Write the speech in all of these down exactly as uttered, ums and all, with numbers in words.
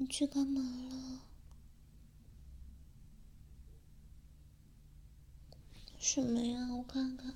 去干嘛了？什么呀？我看看。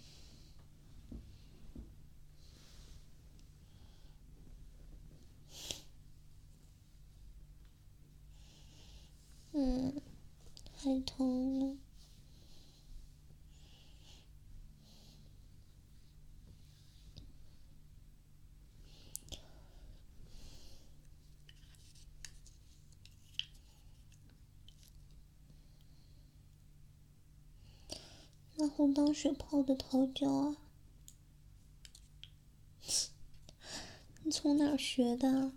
嗯，还疼呢。那红糖水泡的桃胶啊？你从哪儿学的？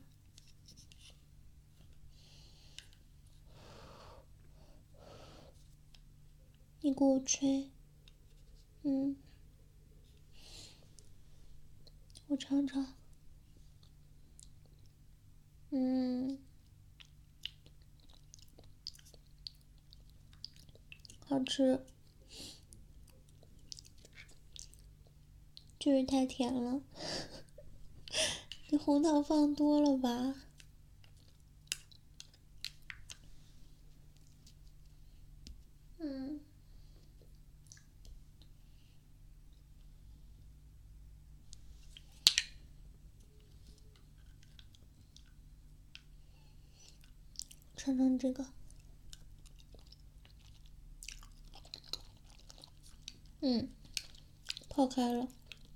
你给我吹。嗯，我尝尝。嗯，好吃，就是太甜了。你红糖放多了吧？嗯，尝尝这个。嗯，泡开了。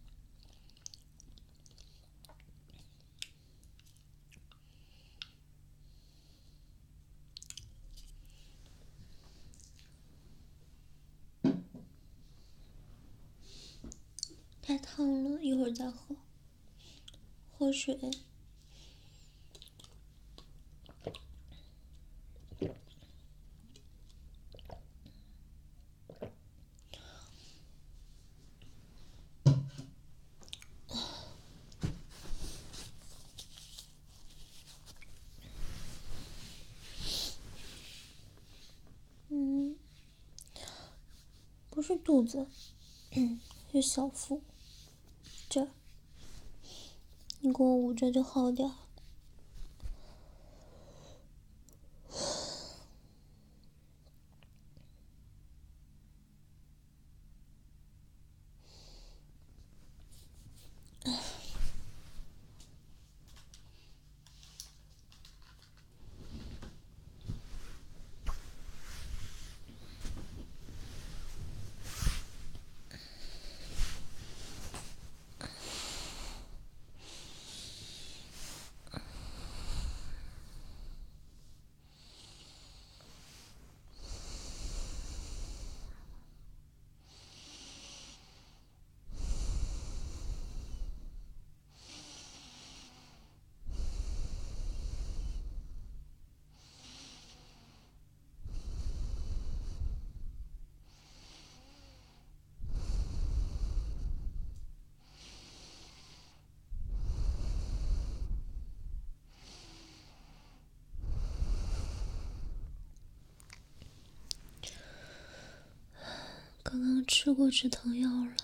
太烫了，一会儿再喝。喝水。嗯，不是肚子，是小腹。这儿，你给我捂着就好点儿。刚刚吃过止疼药了。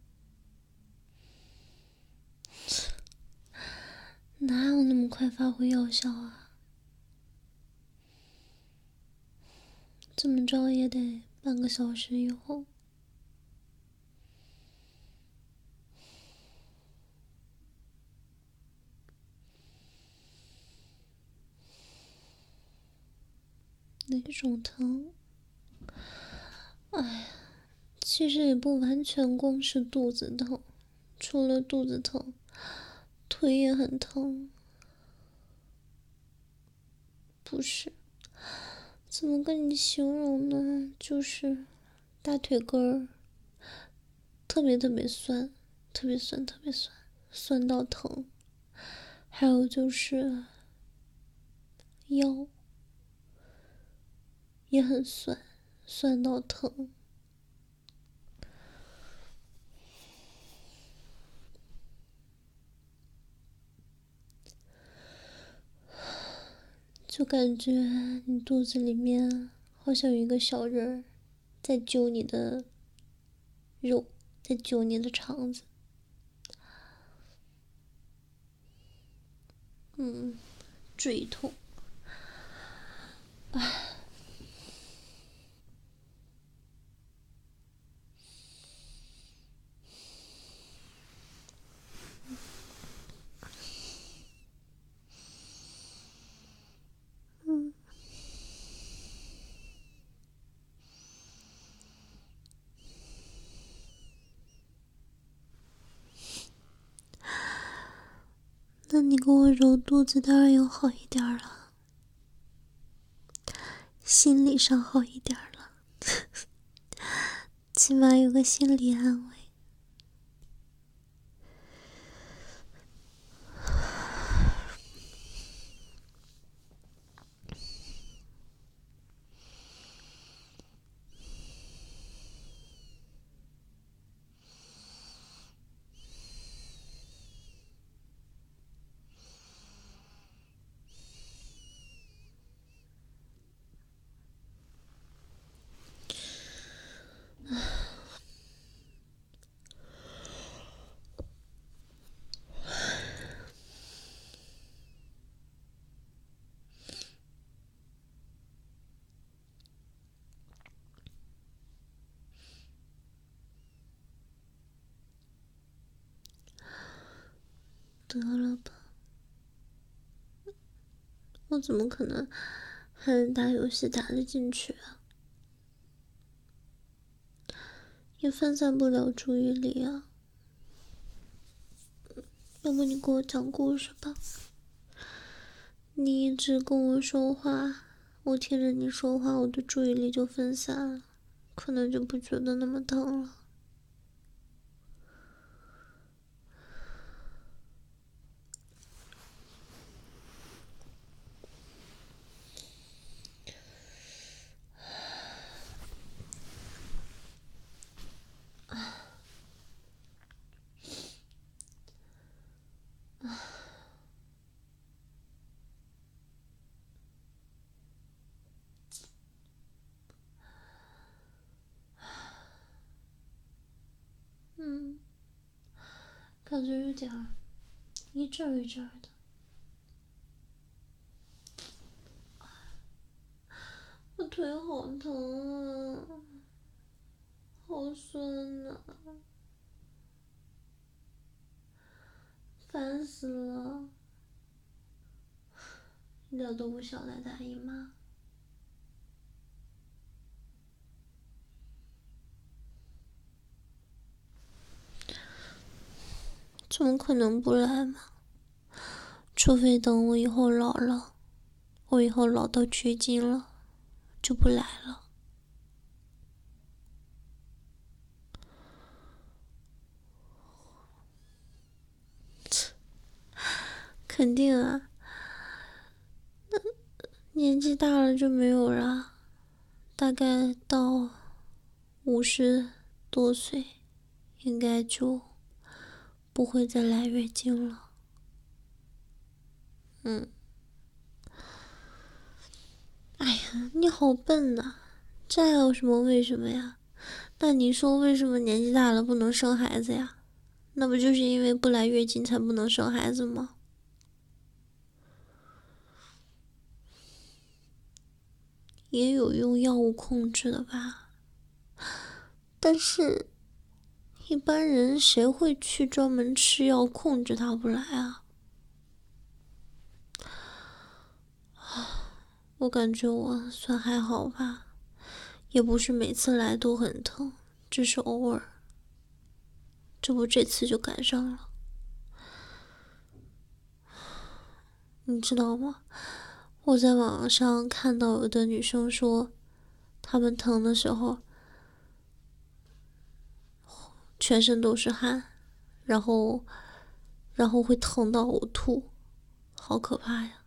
哪有那么快发挥药效啊？怎么着也得半个小时以后。哪种疼？哎呀，其实也不完全光是肚子疼，除了肚子疼，腿也很疼。不是，怎么跟你形容呢？就是大腿根儿特别特别酸，特别酸，特别酸，酸到疼。还有就是腰也很酸，酸到疼。就感觉你肚子里面好像有一个小人儿在揪你的肉，在揪你的肠子。嗯，坠痛， 给我揉肚子当然有好一点了，心理上好一点了，起码有个心理安慰。得了吧，我怎么可能还能打游戏打得进去啊？也分散不了注意力啊。要不你给我讲故事吧，你一直跟我说话，我听着你说话，我的注意力就分散了，可能就不觉得那么疼了。嗯，感觉有点儿一阵儿一阵儿的。我腿好疼啊，好酸呐、啊，烦死了！一点都不想来大姨妈。怎么可能不来嘛？除非等我以后老了，我以后老到绝经了，就不来了。肯定啊，那年纪大了就没有了，大概到五十多岁，应该就不会再来月经了。嗯。哎呀，你好笨呐！这还有什么为什么呀？那你说为什么年纪大了不能生孩子呀？那不就是因为不来月经才不能生孩子吗？也有用药物控制的吧，但是一般人谁会去专门吃药控制它不来啊？我感觉我算还好吧，也不是每次来都很疼，只是偶尔。这不这次就赶上了。你知道吗？我在网上看到有的女生说，她们疼的时候，全身都是汗，然后，然后会疼到呕吐，好可怕呀！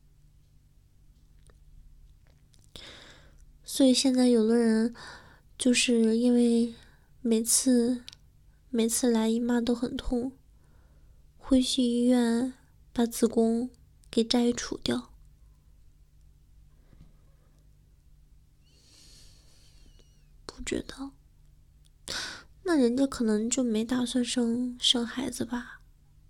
所以现在有的人，就是因为每次，每次来姨妈都很痛，会去医院把子宫给摘除掉。不知道，那人家可能就没打算生生孩子吧？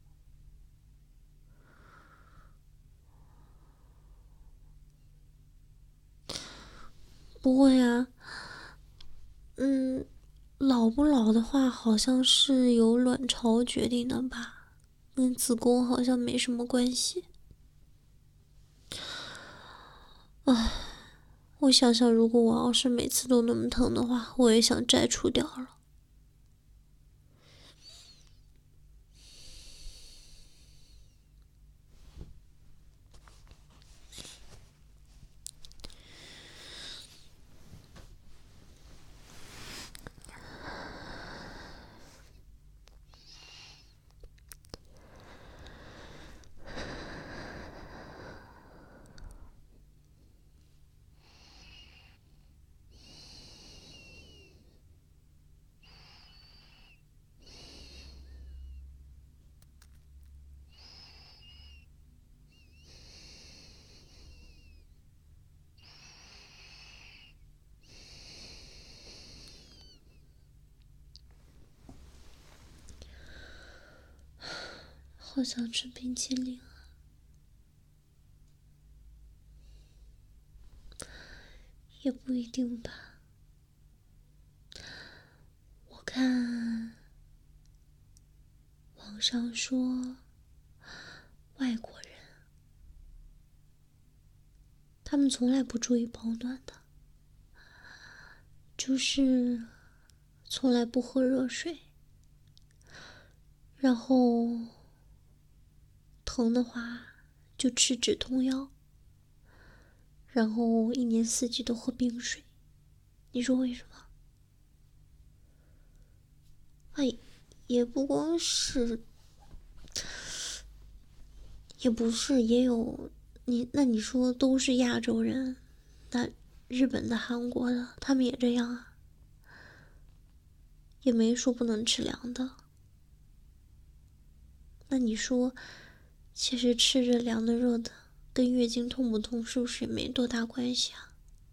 不会啊，嗯，老不老的话，好像是由卵巢决定的吧，跟子宫好像没什么关系。唉，我想想，如果我要是每次都那么疼的话，我也想摘除掉了。 好想吃冰淇淋啊！也不一定吧。我看网上说，外国人他们从来不注意保暖的，就是从来不喝热水，然后疼的话就吃止痛药，然后一年四季都喝冰水。你说为什么？哎，也不光是，也不是，也有你。那你说都是亚洲人，那日本的、韩国的，他们也这样啊？也没说不能吃凉的。那你说，其实吃着凉的、热的，跟月经痛不痛是不是也没多大关系啊？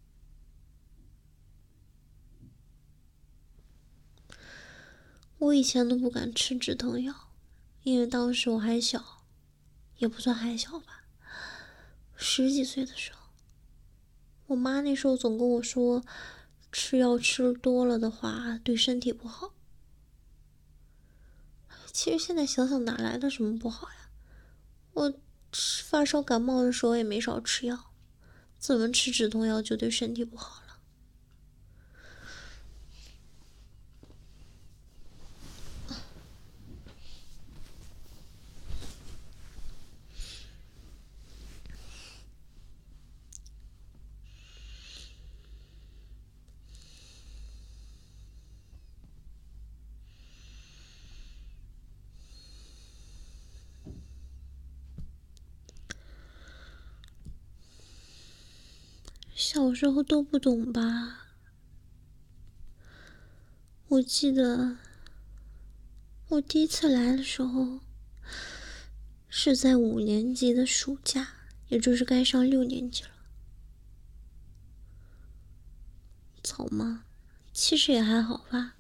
我以前都不敢吃止疼药，因为当时我还小，也不算还小吧，十几岁的时候，我妈那时候总跟我说，吃药吃多了的话对身体不好。其实现在想想，哪来的什么不好呀？我发烧感冒的时候也没少吃药，怎么吃止痛药就对身体不好了？小时候都不懂吧？我记得我第一次来的时候是在五年级的暑假，也就是该上六年级了。早吗？其实也还好吧。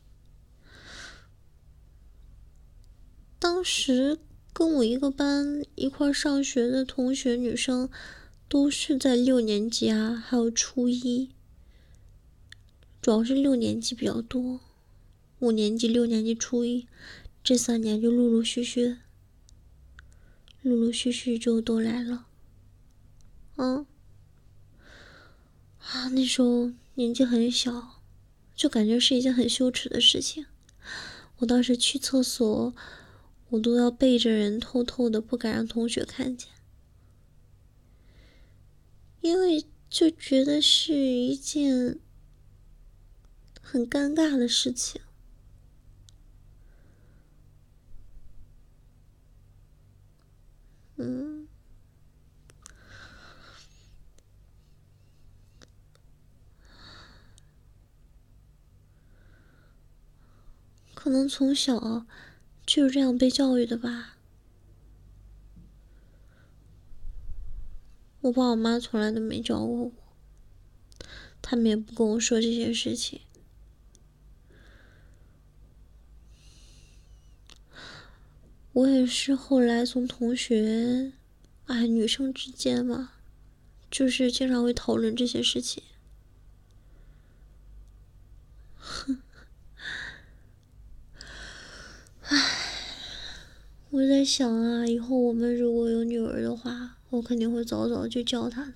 当时跟我一个班一块上学的同学女生都是在六年级啊，还有初一，主要是六年级比较多，五年级、六年级、初一这三年就陆陆续续陆陆续续就都来了。嗯啊，那时候年纪很小，就感觉是一件很羞耻的事情。我当时去厕所，我都要背着人偷偷的，不敢让同学看见，因为就觉得是一件很尴尬的事情。嗯，可能从小就是这样被教育的吧。我爸我妈从来都没教过我，他们也不跟我说这些事情。我也是后来从同学，哎，女生之间嘛，就是经常会讨论这些事情。唉，我在想啊，以后我们如果有女儿的话，我肯定会早早就教她的。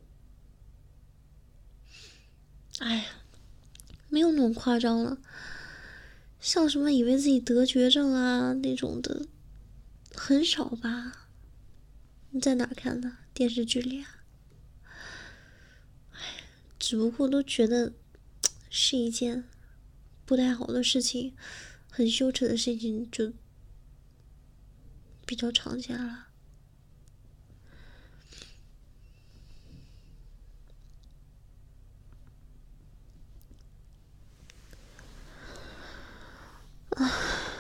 哎呀，没有那么夸张了，像什么以为自己得绝症啊那种的，很少吧？你在哪看的？电视剧里啊？哎，只不过都觉得是一件不太好的事情，很羞耻的事情，就比较常见了。啊，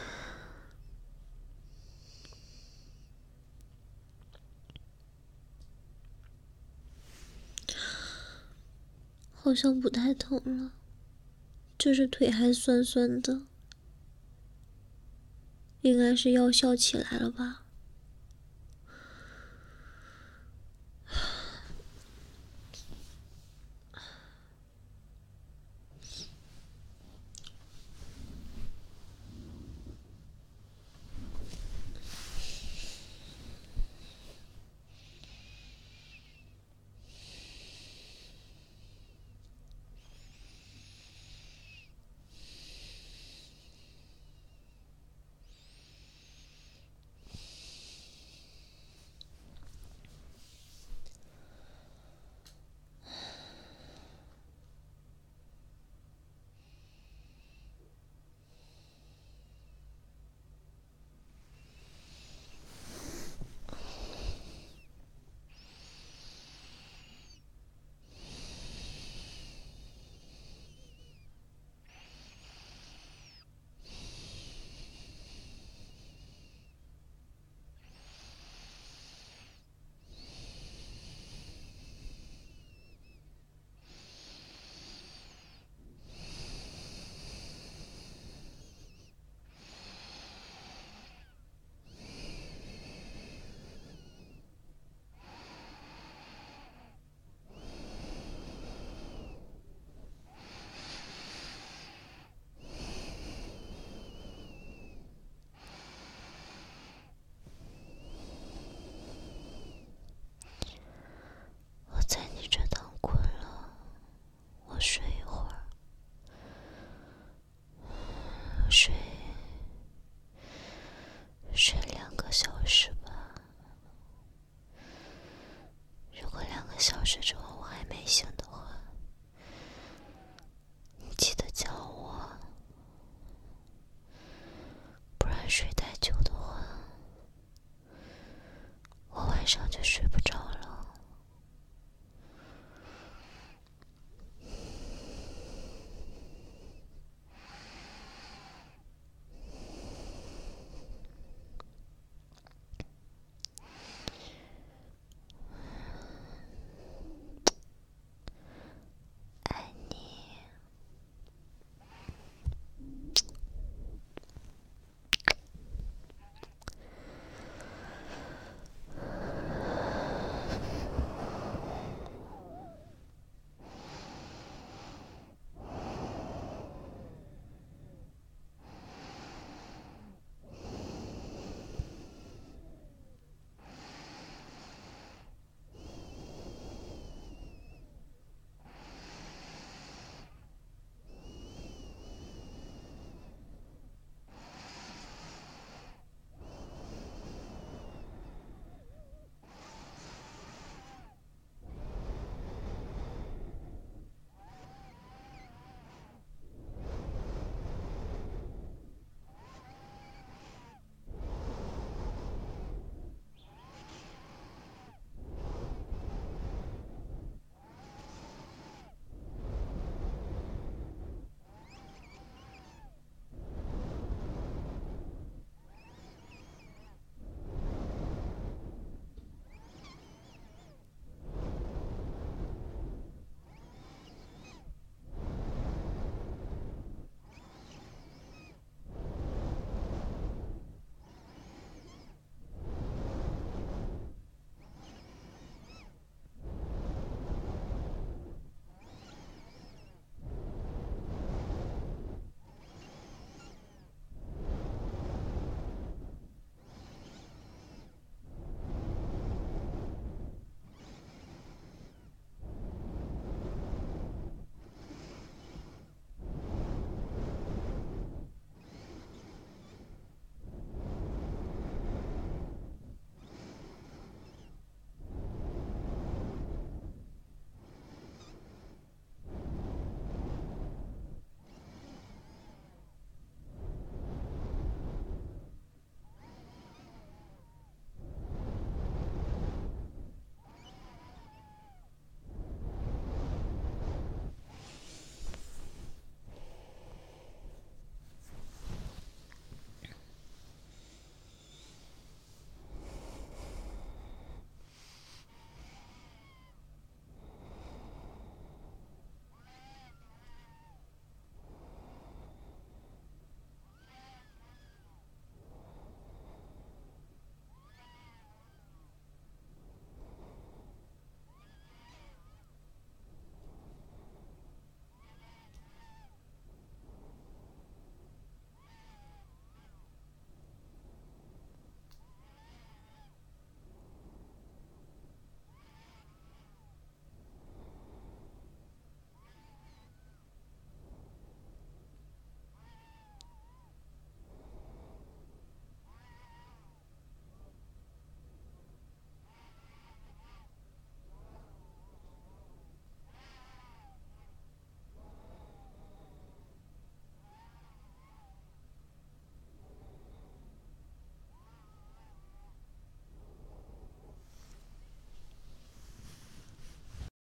好像不太疼了，就是腿还酸酸的，应该是药效起来了吧？